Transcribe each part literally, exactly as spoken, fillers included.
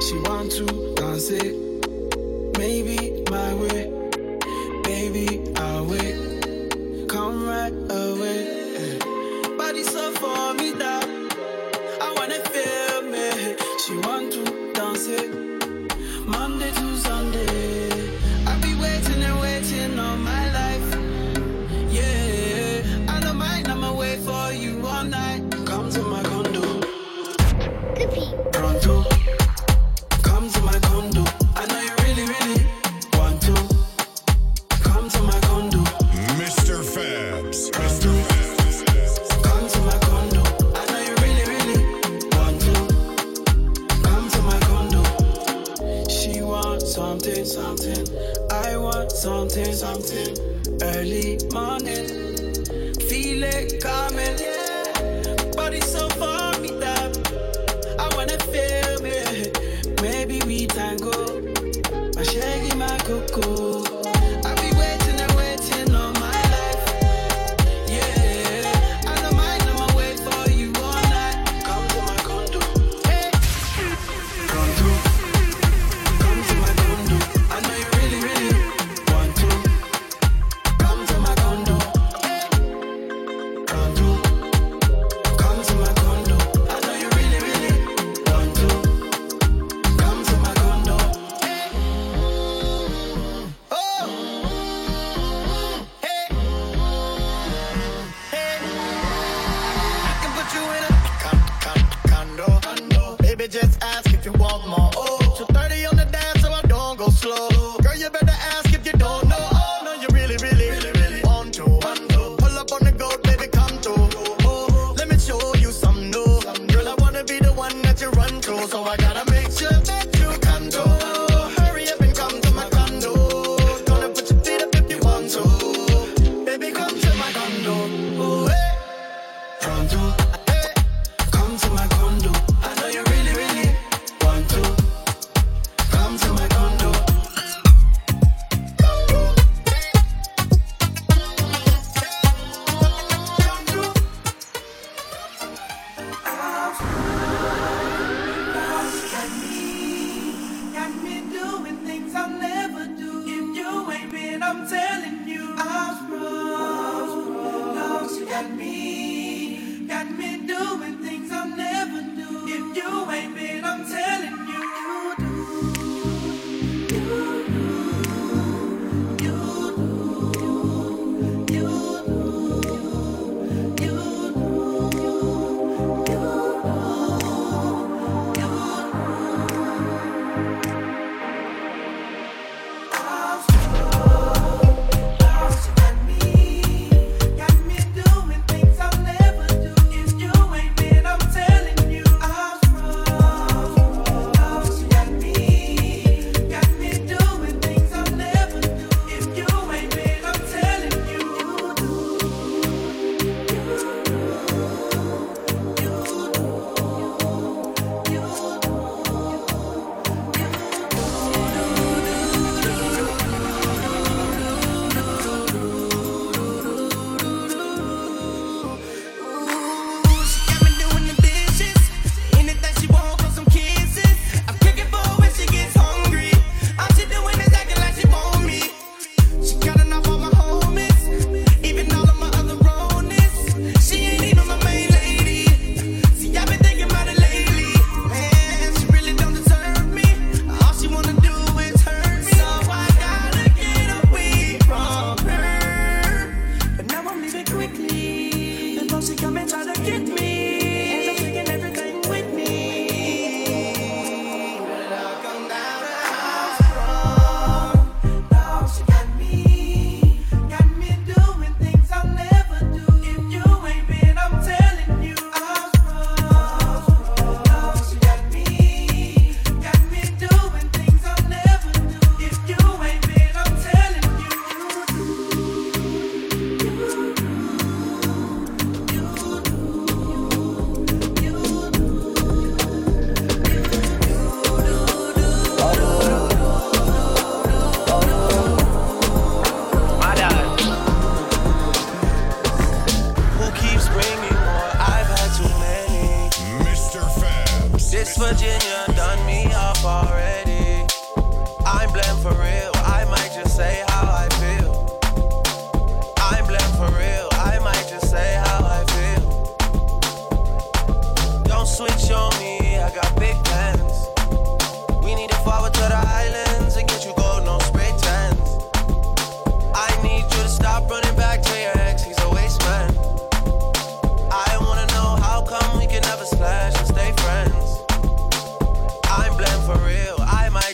She want to dance it, maybe my way, baby I'll wait. Come right away, body so for me that I wanna feel me. She want to dance it, Monday to Sunday. I'll be waiting and waiting all my life. Yeah, I don't mind, I'ma wait for you all night. Come to my condo, pronto. Come to my condo. I know you really, really want to. Come to my condo, Mister Fabs. pronto. Come to my condo. I know you really, really want to. Come to my condo. She wants something, something. I want something, something. Early morning, feel it coming. Body so for me that I wanna feel me. Maybe we tango. My shaggy, my cocoa. I'll be waiting and waiting all my life. Yeah, I don't mind, I'ma wait for you all night. Come to my condo. Hey, pronto. Come to my condo. I know you really, really want to. Come to my condo. Hey, pronto. Come to my condo. I know you really, really want to. Come to my condo. Hey. Oh. Hey. Hey. I can put you in a con con condo. condo. Baby, just ask if you want more. Oh, so thirty on the dance so I don't go slow. Girl, you better ask if you don't know. Oh, no, you really, really, really, really want to. Want to. Pull up on the goat, baby, come through. Oh, let me show you some new. Girl, I wanna be the one that you run to, so I gotta make sure that you can do. Hurry up and come to my condo. Gonna put your feet up if you want to. Baby, come to my condo. Oh, hey. Pronto. Hey. Come to my condo. I know you really, really want to.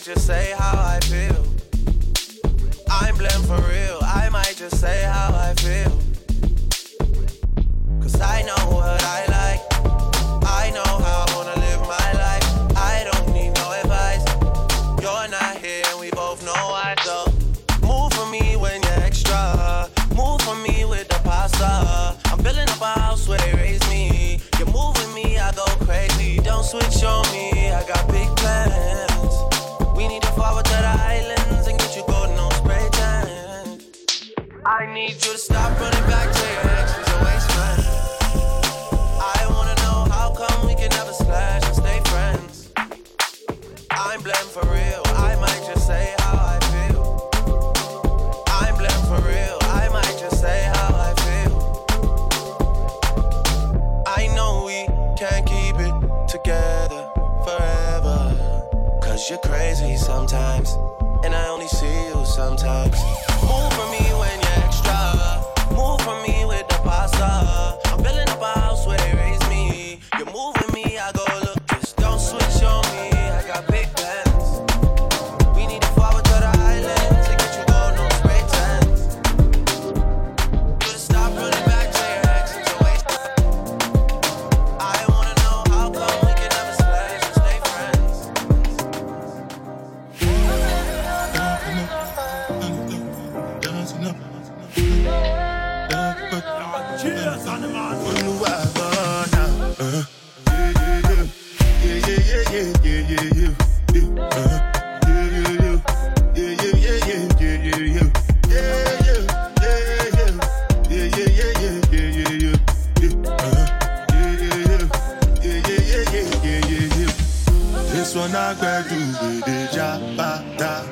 might just say how I feel. I'm blamed for real, I might just say how I feel. Cause I know what I like, I know how I wanna live my life. I don't need no advice, you're not here and we both know I go. Move for me when you're extra, move for me with the pasta. I'm building up a house where they raise me. You move with me, I go crazy. Don't switch on me, I got big plans. We need to forward to the islands and get you golden on spray tan. I need you to stop running back to your ex, she's a waste man. I wanna know how come we can never slash and stay friends. I'm blamed for real, I might just say how I feel. I'm blamed for real, I might just say how I feel. I know we can't keep it together forever, cause you're crazy sometimes, and I only see you sometimes. Move for me when you're extra, move for me with the pasta. I'm building up a house where they raise me. You move with me, I go look this. Don't switch on me, I got big plans. We need to forward to the islands and get you going on spray tents. You to stop running back to your ex, it's a waste. I wanna know how come we can never slash and stay friends. Cheers on the man. This one I got to be the jabba.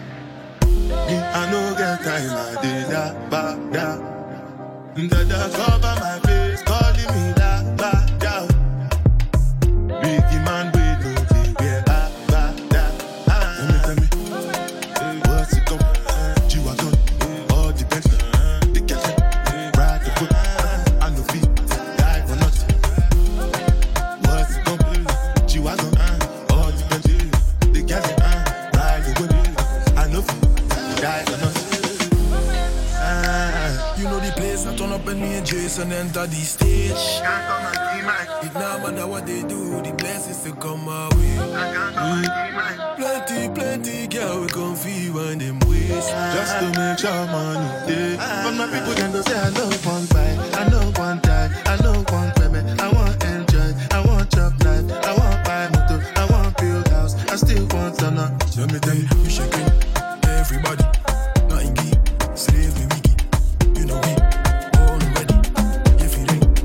I no get time, I did that, ba, da. Dada cover my face, calling me that, ba, da. Biggie man, we know they wear ba, ba, da. Ah. Tell me, tell me, what's it come? G-Wagon, all the Bentley, the Cadillac, ride the foot, I no feet, die for nothing. What's it come? G-Wagon, all the Bentley, the Cadillac, ride the foot, I no feet, die for nothing. You know the place, I turn up and me and Jason enter the stage. It now matter what they do, the blessings to come my way. Mm. Plenty, plenty girl we come feel when them waste. Just to make sure money day. But my people then go say I know one buy, I know one die, I know one payment. I want enjoy, I want chop life, I want buy motor, I want build house, I still want to know. So me tell you, we shaking everybody, nothing deep, slave me wiki. You know we all ready. If it ain't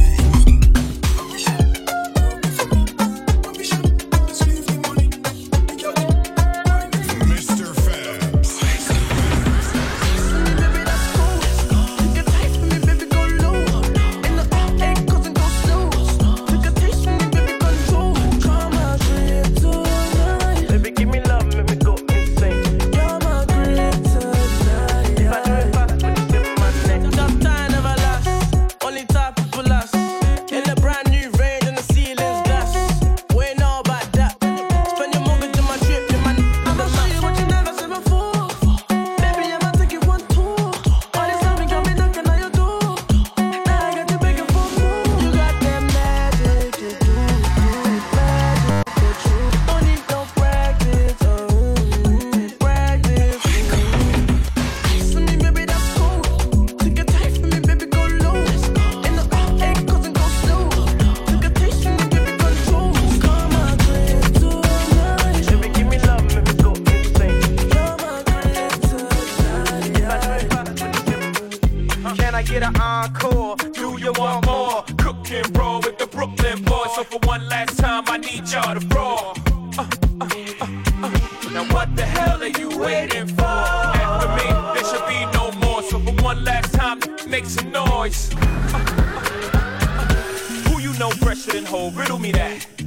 Mister Fabs. Baby, that's cool. You can taste for me, baby, go low. In the egg, cousin, go slow. You can taste for me, baby, control. Come on, trip tonight. Baby, give me love, let me go insane. You're my grip tonight. If I do it fast, would you give my neck? Tough time never last, only top people last. In the brand new range and the ceiling's glass. We ain't know about that. Spend your mortgage on my trip, in my I'ma show you what you never seen before. Baby, I'ma take you one tour. All this time you got me knocking on your door. Now I got you begging for more. You got that magic to do, do magic, but you don't need no practice. Oh, practice. Taste for me, baby, that's cool. You can taste for me, baby, go low. In the egg, cousin, go slow. You can taste for me, baby, control. Come on, grip tonight. Baby, give me love, let me go insane. You're my grip tonight. If I do it fast, would you give me? Can I get an encore? Do you want more? Cook and roll with the Brooklyn boys. So for one last time, I need y'all to roar. Uh, uh, uh, uh. Now what the hell are you waiting for? After me, there should be no more. So for one last time, make some noise. Uh, uh, uh, uh. Who you know fresher than whole? Riddle me that.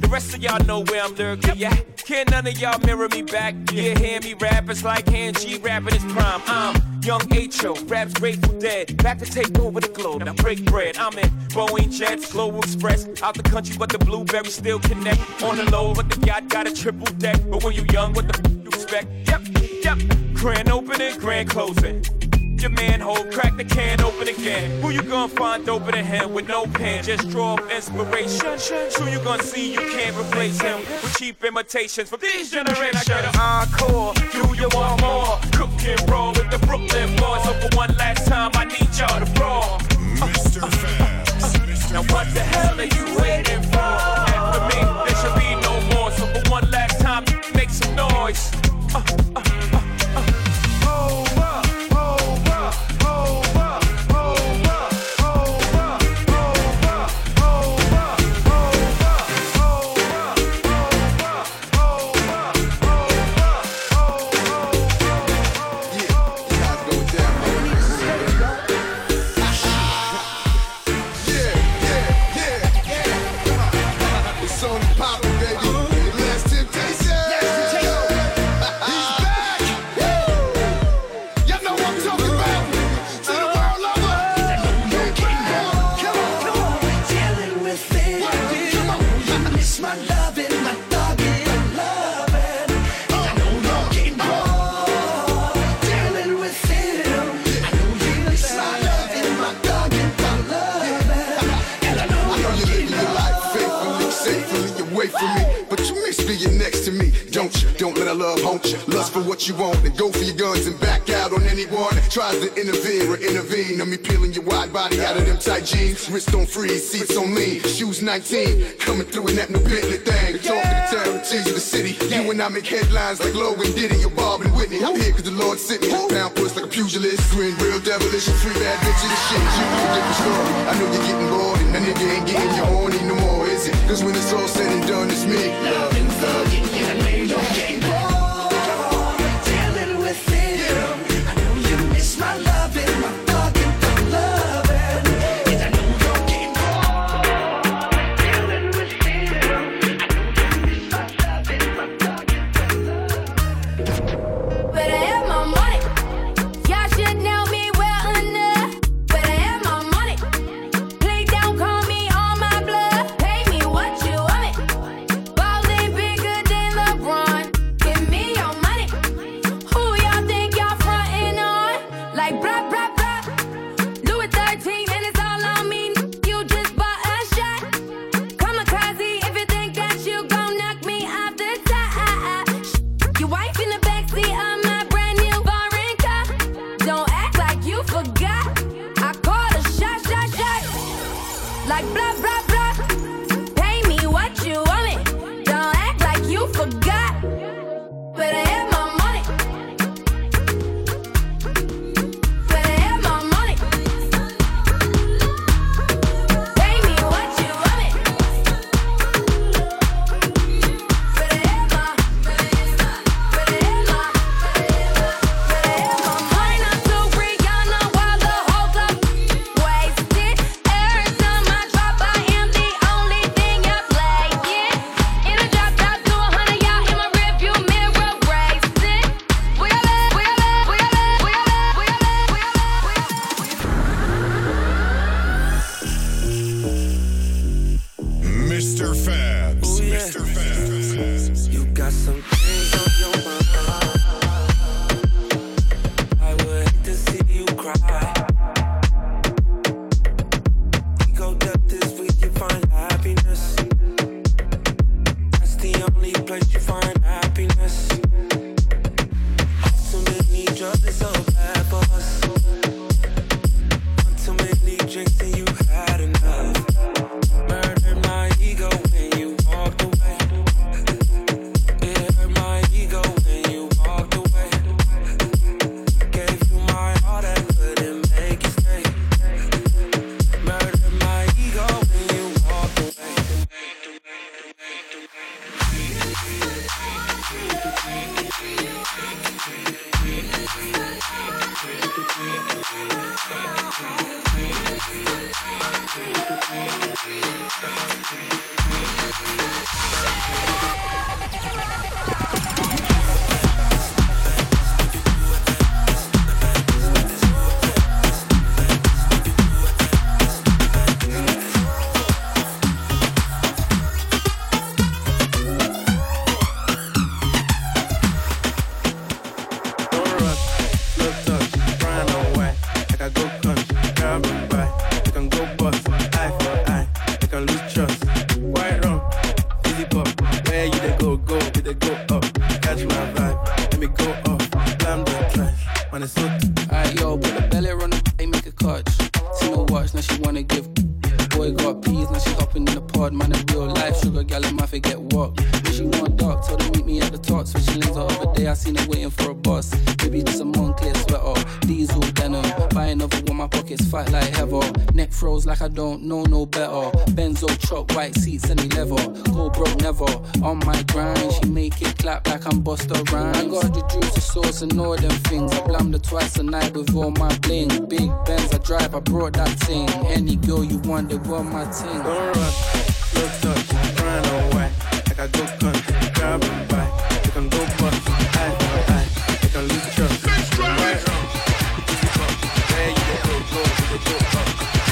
The rest of y'all know where I'm lurking at. Can't none of y'all mirror me back. Yeah, hear me rap, it's like hand G rapping his prime. I'm young H O, raps Grateful Dead. Back to take over the globe, now break bread. I'm in Boeing Jets, Global Express. Out the country, but the blueberries still connect. On the low, but the yacht got a triple deck. But when you young, what the f you expect? Yep, yep. Grand opening, grand closing. Your manhole, crack the can open again. Who you gonna find open than him with no pen? Just draw up inspiration. Who you gonna see you can't replace him with cheap imitations from these generations. I got an encore, do you want more? Cook and roll with the Brooklyn boys. So for one last time, I need y'all to brawl. Mister Fabs. Now what the hell are you waiting for? After me, there should be no more. So for one last time, make some noise. Uh, uh, uh, uh. Hold up. Don't let our love haunt you. Lust for what you want and go for your guns and back out on anyone that tries to interfere or intervene. On me peeling your wide body out of them tight jeans. Wrist on freeze, seats on lean. Shoes nineteen, coming through in that new Bentley thing. Talk to the town, tease of the city. You and I make headlines like Logan Diddy or Bob and Whitney. I'm here cause the Lord sent me. Pound puss like a pugilist. Grin real devilish and free bad bitches and shit. You a different story. I know you're getting bored and that nigga ain't getting your horny no more, is it? Cause when it's all said and done, it's me. Love and thugging, yeah, I know don't get my love and my fucking loving. And I know don't get more. Dealing with him. I know you miss my love and my fucking love. But I have my money. Y'all should know me well enough. But I have my money. Please don't call me on my blood. Pay me what you want it. Ballin' bigger than LeBron. Give me your money. Who y'all think y'all frontin' on? Like blah, blah, blah. Louis thirteen, and it's all on me. You just bought a shot. Kamikaze, if you think that you gon' knock me off the top. Your wife in the backseat of my brand new foreign car. Don't act like you forgot. I called a shot, shot, shot. Like blah, blah, blah. Pay me what you want it. Don't act like you forgot. But I have my money. But I have my money. Pay me what you want it. But I have my, but I have my, but I have my, but I have my money. Not to Rihanna while the whole club wasted. Every time I drop, I am the only thing you're playing. In a drop top to a hundred, y'all in my rearview mirror racing. We all at, we all at, we all at, we all at, we all at, we all at. Mister Fabs. Oh, yeah. Mister Fabs. You got some things on your mind. I would hate to see you cry. Ego depth is where you find happiness. That's the only place you find happiness. Too many drugs is so bad for us. Too many drinks and you had enough. Murdered my ego when you walked away. It hurt my ego when you walked away. Gave you my heart, I couldn't make you stay. Murdered my ego when you walked away. Like I don't know no better. Benzo truck, white seats, any leather. Go broke never. On my grind, she make it clap like I'm Busta Rhymes. I got the juice, the sauce, and all them things. I blammed her twice a night with all my bling. Big Benz I drive, I brought that thing. Any girl you want, they want my ting. Don't rush, slow touch, grind on white. Like I go country, grab and buy. You can go bust, eye for eye. You can lose trust. Right wrong, where you they go, go, they go up.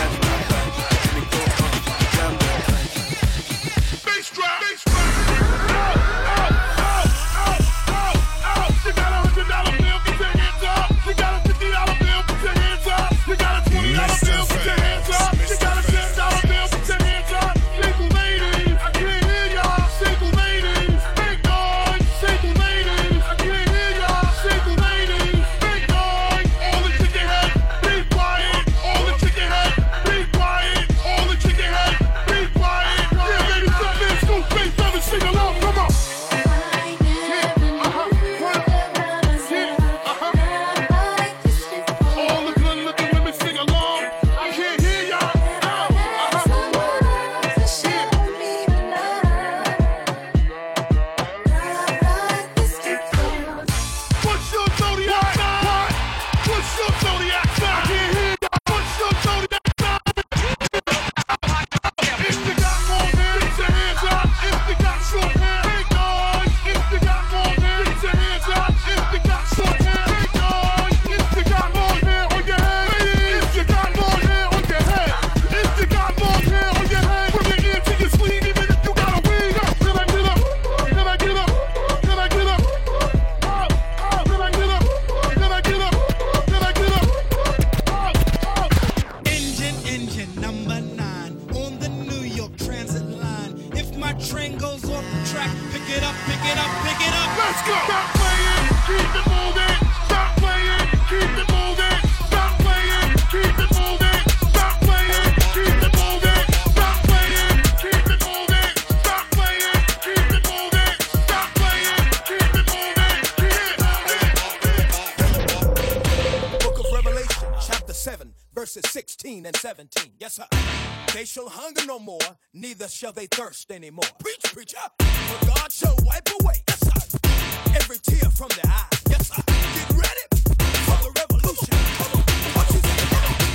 Shall they thirst anymore? Preach, preacher. For God shall wipe away, yes sir, every tear from their eye, yes sir. Get ready for the revolution. What you say?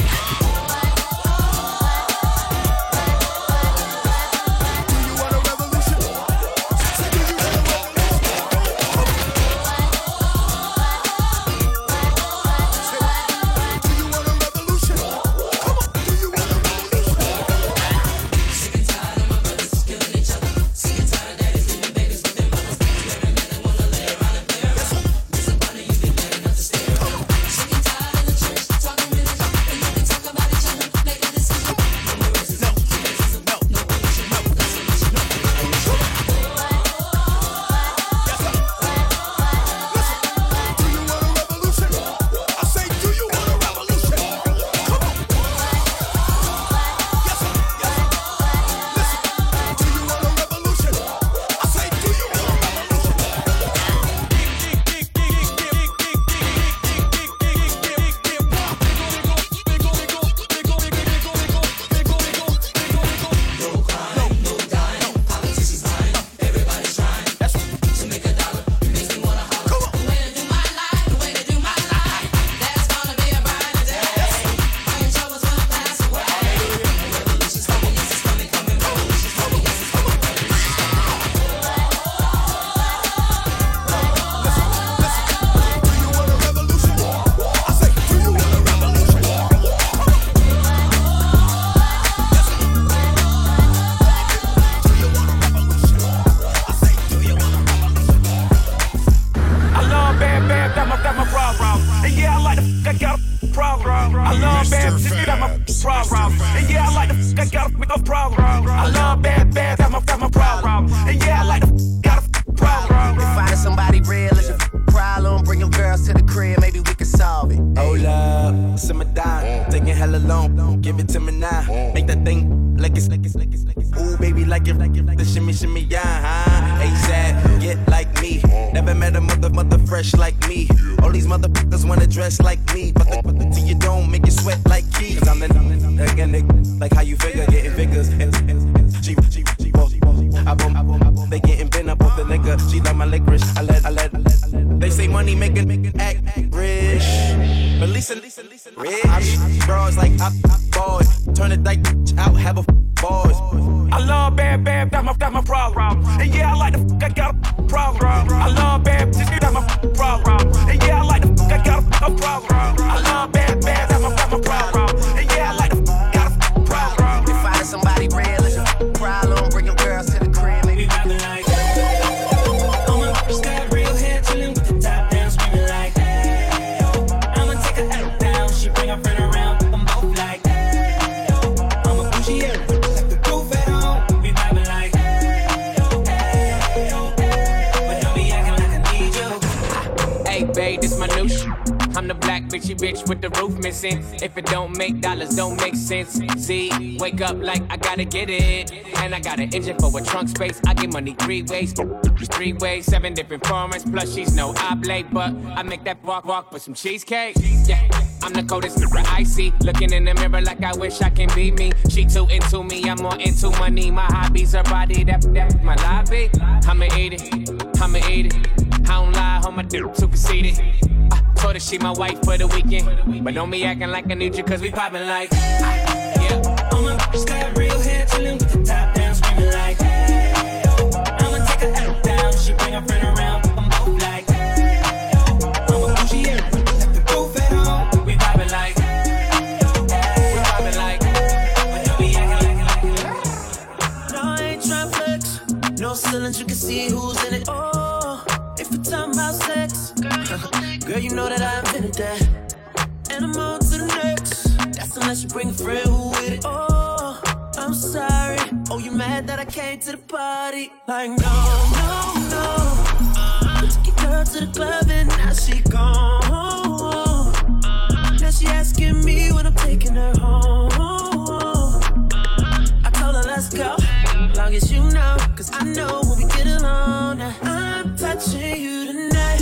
Do you want a revolution? Say, do you want a revolution? Say, do you want a revolution? Come on, do you want a revolution? Sick and tired of my brothers killing each other. Sick and tired of daddies leaving babies with their mothers. Every man that wanna I love bad bitches, that's my problem. And yeah, I like the f, I got a f, a problem. I love bad, bad, that's my, that's my problem. And yeah, I like the f, got a f, problem. If finding somebody real is your problem, bring your girls to the crib, maybe we can solve it. Hold up, simmer down, taking hella long, give it to me now. Make that thing like it's, like it's, like it's, like it's. Ooh, baby, like it, like it, like the shimmy, shimmy, yeah, huh? ASAP, get like me. Never met a mother, mother fresh like me. All these motherfuckers wanna dress like me, but the, but the till you don't make you sweat like Keith. Cause I'm the, again, nigga, like how you figure, getting figures. And, and, and she, she, she, she, I boom, I boom, I boom. They getting bent up off the nigga. She like my licorice. I let, I let, I let, I let. They say money making, making act, act rich. But listen, listen, listen, rich. Bros like I, I boys. Turn the dyke out, have a boys. I love bad, bad, that's my, that's my problem. And yeah, I like the f, I got a problem. I love bad bitches, that's my problem. And yeah, I like the f, I got a, a problem. I love bad, bad, that's my, that's my problem. And yeah, I like the f, got a problem. If finding somebody real is your problem, bring your girls to the crib, maybe we can like. Oh my first got real hair, chillin' with the top down, screaming like, hey, I'ma take her out down, she bring her friend around, I'm both like, hey, I'm a bougie here, like the roof at home, we vibing like, hey, hey, but don't be acting like I need you. Hey babe, this my new shit. I'm the black bitchy bitch with the roof missing. If it don't make dollars, don't make sense. See, wake up like I gotta get it. And I got an engine for a trunk space. I get money three ways, three ways, seven different formats. Plus she's no oblate, but I make that walk walk for some cheesecake. Yeah, I'm the coldest mirror I see. Looking in the mirror like I wish I can be me. She too into me, I'm more into money. My hobbies, her body, that that's my lobby. I'ma eat it, I'ma eat it. I don't lie, hold my dick too conceited. Told her she my wife for the weekend, but don't be acting like I need you cause we poppin' like, yeah. Oh my first got real hair, chillin' with the top down, screaming like, hey, I'ma take her out down, she bring her friend around, I'm both like, hey, I'm a bougie here, like the roof at home, we poppin' like, we poppin' like, but don't be acting like, like, like. No, I ain't tryna flex, no ceilings, you can see who's in it. Oh, if you're talking about sex, girl, you know that I invented that. And I'm on to the next. That's unless you bring a friend who with it. Oh, I'm sorry. Oh, you mad that I came to the party? Like, no, no, no. I took your girl to the club and now she gone. Now she asking me when I'm taking her home. I told her, let's go. Long as you know, cause I know when we get alone. Now I'm touching you tonight.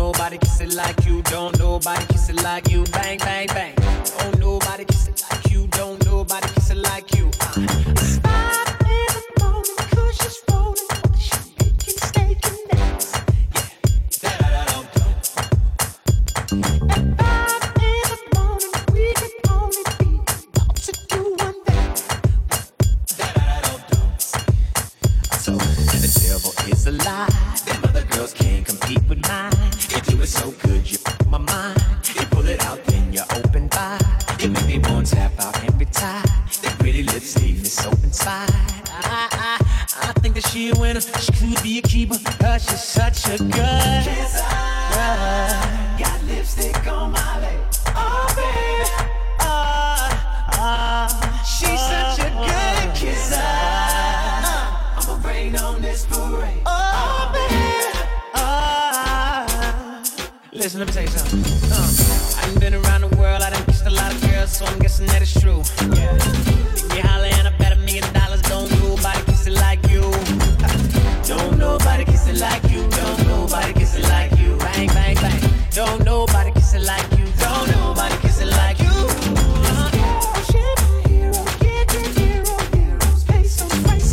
nobody kiss it like you. Don't nobody kiss it like you. Bang, bang, bang. Don't nobody kiss it like you. Don't nobody kiss it like you. Spot in the morning, cause she's rolling. She's making steak and eggs. Yeah. Da-da-da-dum-dum. At five in the morning, we can only be about to do one thing. Da-da-da-dum-dum. So the devil is a lie. Them other girls can't compete with mine. You do it so good, you f- my mind. You pull it out, then you open wide. You make me want to tap out every time. That pretty lips leave me so inspired. I, I, I think that she a winner. She could be a keeper, cause she's such a good kisser. Got lipstick on my leg. Oh, baby. Oh, oh, she's such a good kisser. Uh, I'ma rain on this parade. Oh, baby. Oh, listen, let me tell you something. Uh, I done been around the world, I done kissed a lot of girls, so I'm guessing that it's true. Yeah. You holler and I bet a million dollars. Don't nobody kiss it like you. Don't nobody kiss it like you. Don't nobody kiss it like you. Bang, bang, bang. Don't nobody kiss it like you. Don't nobody kiss it like you. Uh, she my hero, get your hero, heroes, pay some price.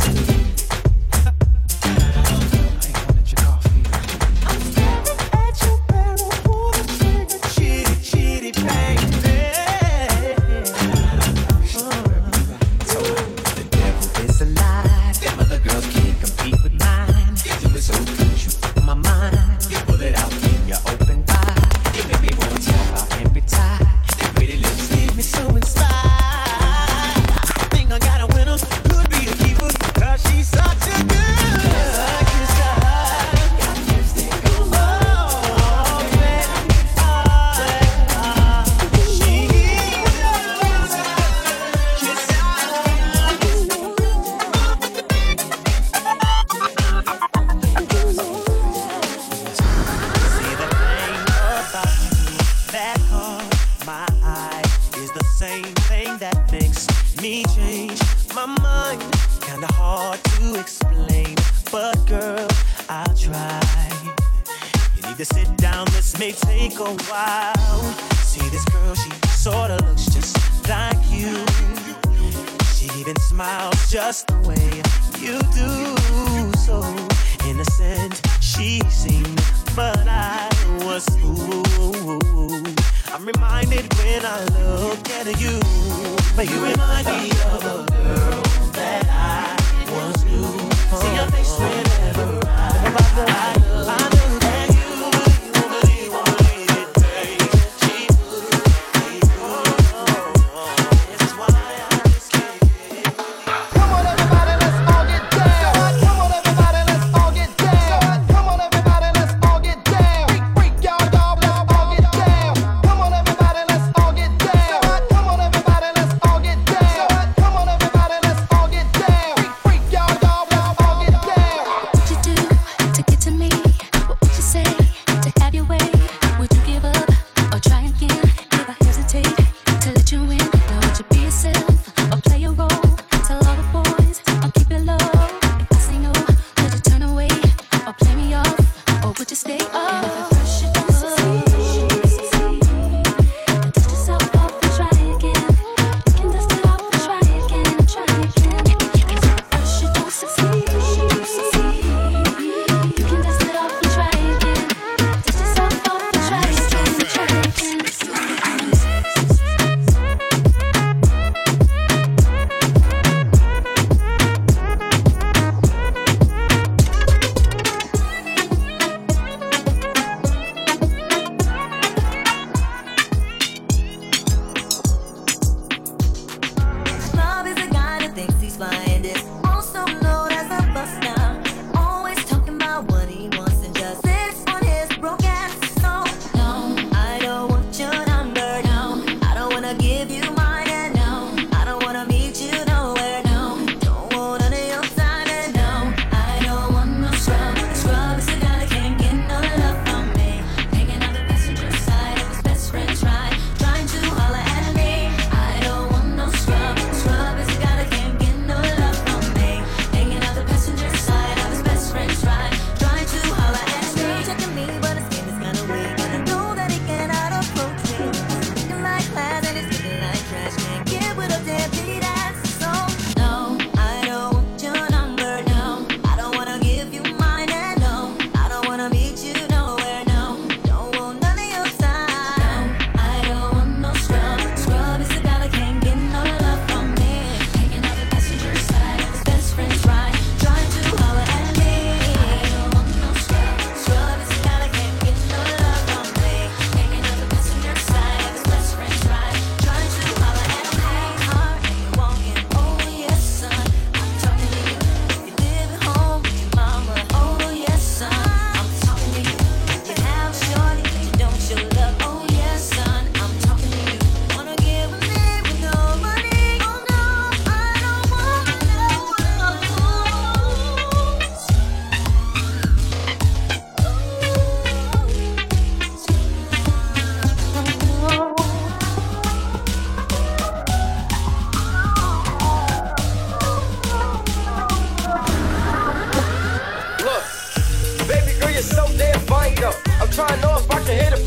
I'm staring at your barrel, pull the trigger, chitty, chitty, bang, bang. So the devil is a lie. Them other girls can't compete with mine. You do it so good, you f- my mind. You pull it out, then you open wide. You make me want to tap out every time. Them pretty lips leave me so inspired. I think I got a winner, could be the keeper, cause she's such a good kisser. Got lipstick on my leg. Oh, baby. Oh, she See the thing about you that caught my eye is the same thing that makes me change my mind. Kinda hard to explain, but girl, I'll try. You need to sit down, this may take a while. See this girl, she sorta looks just like you. She even smiles just the way you do. So innocent she seemed, but I was fooled. I'm reminded when I look at you, but you remind me of a girl that I once knew. See your face whenever I, I, I know that you, you really want me to take. She would be good. This is why I just can't get. Come on, everybody, let's all get down. Come on, everybody, let's all get down. Come on, everybody, let's all get down. Freak, y'all, y'all, y'all, all get down. Come on, everybody, let's all get down. Come on, everybody, let's all get down. Come on, everybody, let's all get down. Freak, y'all, y'all, y'all, all get down. What you do to get to me?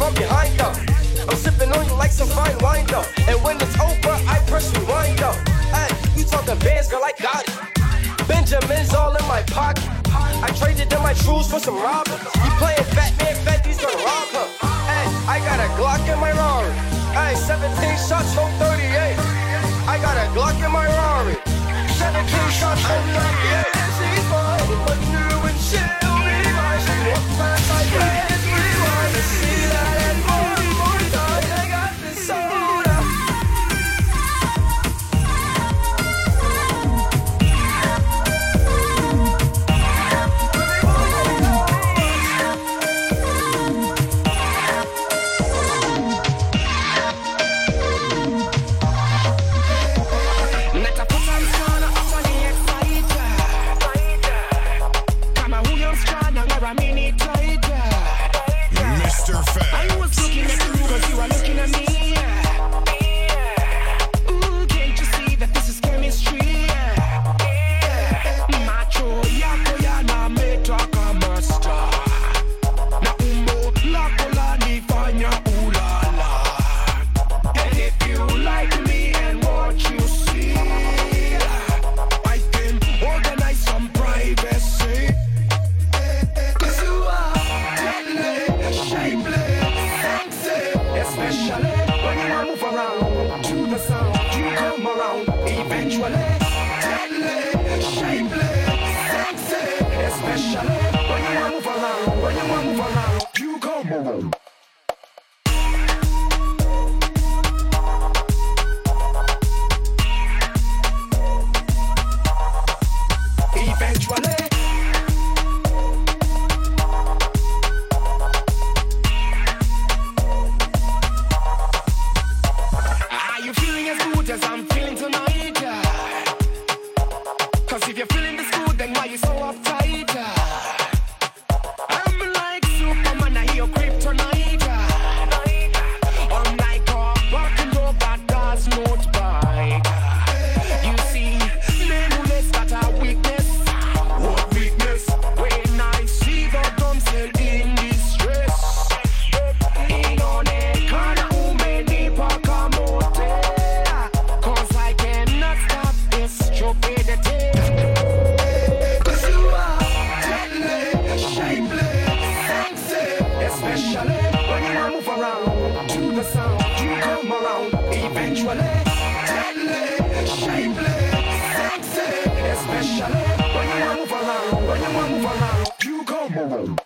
from behind though. I'm sipping on you like some fine wine though. And when it's over, I press rewind though. Hey, you talking bands, girl, I got it. Benjamin's all in my pocket. I traded in my shoes for some robbers. You playing Batman, Fetty's gonna rob him. Hey, I got a Glock in my Rari. Hey, seventeen shots, home thirty-eight. I got a Glock in my Rari. seventeen shots, home thirty-eight. She's mine, but new and she'll be mine. She walks past my friends, rewind to see that and more, more time. I got this soda. Mister Fast. I was looking at you because you are looking at me. Ooh, can't you see that this is chemistry? Macho yako yana metaka master. Na umbo lako lanifanya ulala. And if you like me and what you see, I can organize some privacy. Cause you are especially when you move around to the sound, you come around eventually. Deadly, shapely, sexy. Especially when you move around, when you move around, you come around. Eventually. As I'm feeling tonight, yeah. Cause if you're feeling this good, then why you so uptight? Yeah. I'm like Superman, I hear kryptonite. Yeah. I'm like a walking dog that does not bite. You see, nameless got a weakness. What weakness? When I see the damsel in distress, in on a corner, umeni pakamote. Cause I cannot stop this stupidity. Cause you are deadly, shapely, sexy. Especially when you move around to the sound, you come around eventually. Deadly, shapely, sexy. Especially when you move around, when you move around, you come around.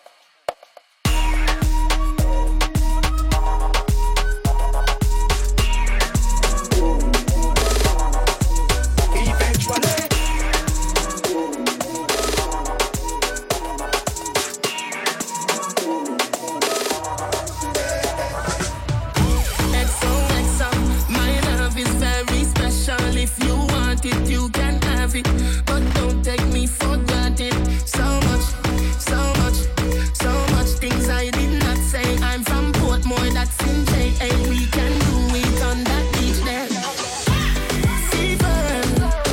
If you want it, you can have it, but don't take me for granted. So much, so much, so much things I did not say. I'm from Portmore, that's in J A. We can do it on that beach there. Fever,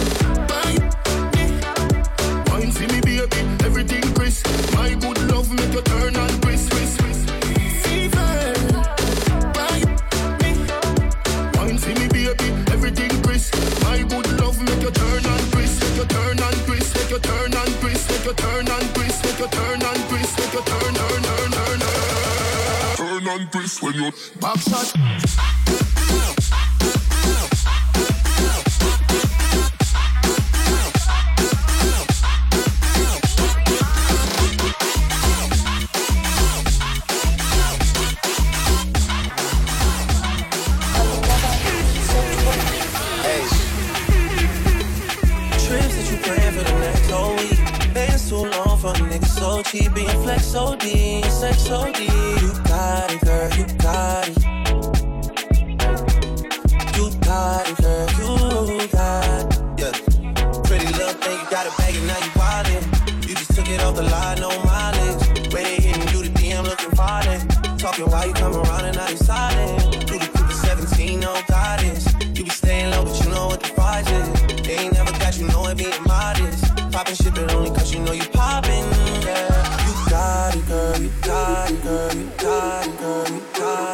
wine, wine for me, baby, everything crisp. My good love make you turn and twist, twist, twist. Fever, wine, wine for me, baby, everything crisp. My good love make you turn and twist, make you turn and twist, make you turn and twist, make you turn and twist, make you turn and twist, make you turn, turn, turn, turn, turn, turn and twist when you back shot. So cheap, being flex O D, sex O D. You got it, girl, you got it. You got it, girl, you got it. Yeah. Pretty little thing, you got a bag and now you wildin'. You just took it off the line, no mileage. When they hitting you, the D M looking violent. Talking while you come around and now you silent. You the Cooper seventeen, no guidance. You be staying low, but you know what the price is. They ain't never got you, know it being modest. Poppin' shit, but only cause you know you poppin', yeah. You got it, girl, you got it, girl, you got it, girl, you got it.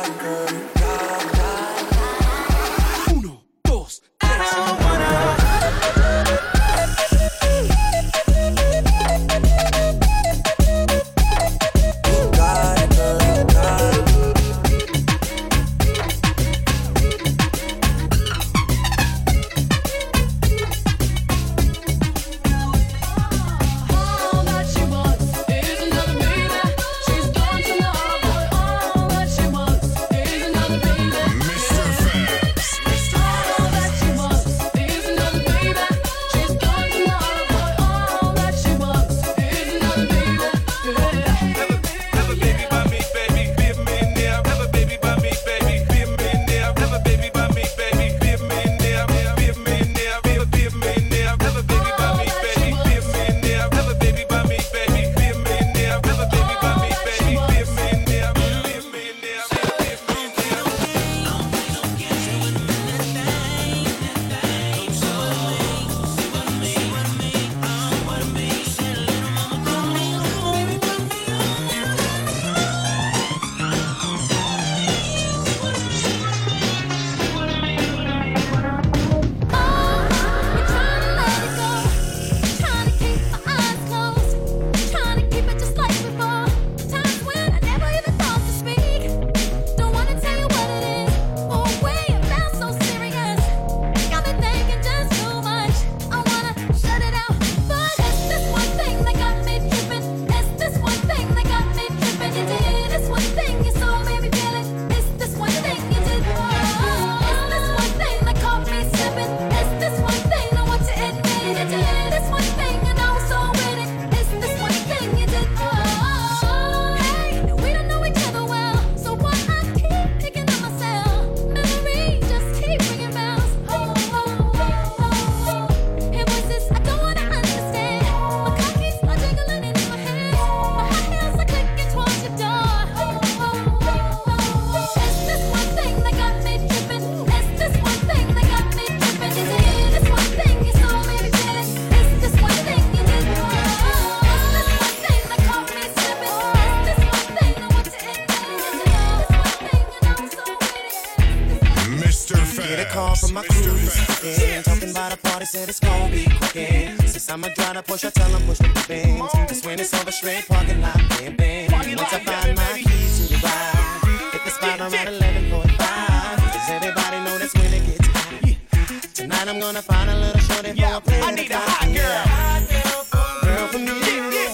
Get a call from my crew this weekend, talking about a party, said it's gonna be quick. Since I'ma drive to push, I tell them push the Benz. Cause when it's over, straight parking lot, bam, bam. Once I find my keys to the ride, hit the spot around eleven forty-five. Cause everybody know that's when it gets hot. Tonight I'm gonna find a little shorty for a play. I need a hot girl. Girl for me.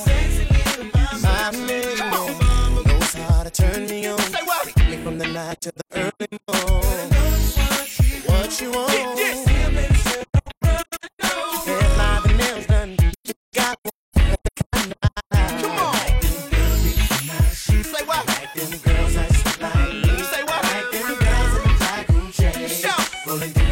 My man knows how to turn me on. Take me from the night to the early morning. What you want? Hair live and nails done. You got one. Come on. Say what? Like them girls I like me. Say what? Like them girls in the black room chain. Rolling